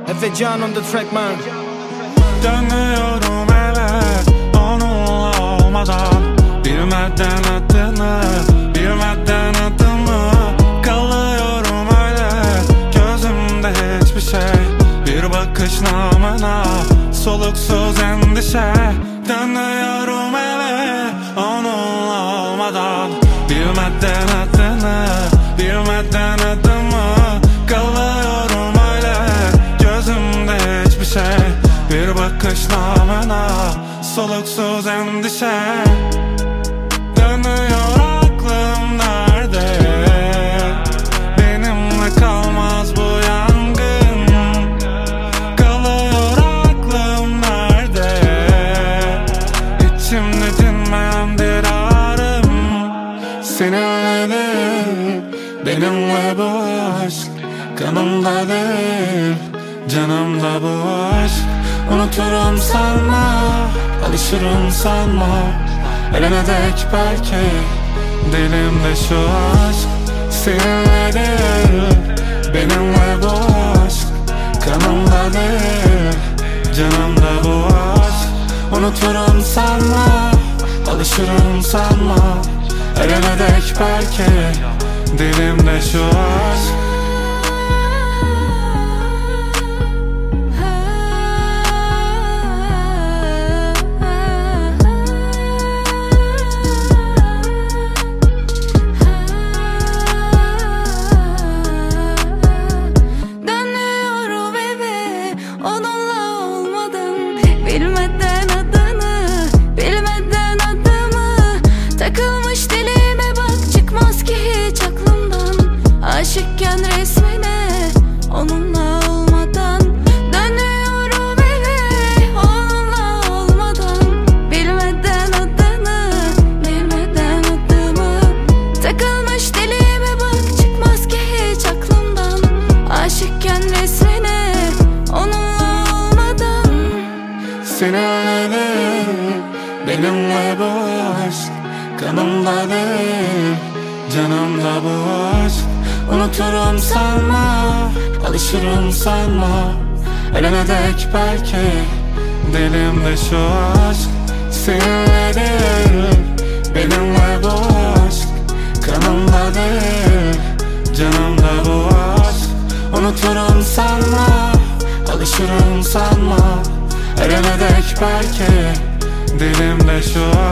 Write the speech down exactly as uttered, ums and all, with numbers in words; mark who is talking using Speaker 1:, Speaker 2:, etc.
Speaker 1: Efecan on the track man.
Speaker 2: Dönüyorum eve onunla olmadan, bilmeden adını, bilmeden adımı. Kalıyorum öyle gözümde hiçbir şey, bir bakış namına soluksuz endişe. Dönüyorum eve onunla olmadan, bilmeden adını, bilmeden adımı. Kalıyorum öyle gözümde hiçbir şey, bir bakış namına soluksuz endişe. Dönüyor aklım nerede, benimle kalmaz bu yangın. Kalıyor aklım nerede, içimde dinmeyen bir ağrım. Seninle değil, benimle bu aşk, kanımda değil, canımda bu aşk. Unuturum sanma, alışırım sanma, ölene dek belki dilimde şu aşk. Seninle değil, benimle bu aşk, kanımda değil, canımda bu aşk. Unuturum sanma, alışırım sanma, ölene dek belki dilimde şu aşk.
Speaker 3: Bilmeden adını, bilmeden adımı. Takılmış dilime bak, çıkmaz ki hiç aklımdan. Aşıkken resmine, onunla olmadan. Dönüyorum eve, onunla olmadan. Bilmeden adını, bilmeden adımı. Takılmış dilime bak, çıkmaz ki hiç aklımdan. Aşıkken resmine, onunla olmadan.
Speaker 2: Seninle değil, benimle bu aşk, kanımda değil, canımda bu aşk. Unuturum sanma, alışırım sanma, ölene dek belki dilimde şu aşk. Seninle değil, benimle bu aşk, kanımda değil, canımda bu aşk. Unuturum sanma, alışırım sanma, ölene dek belki dilimde şu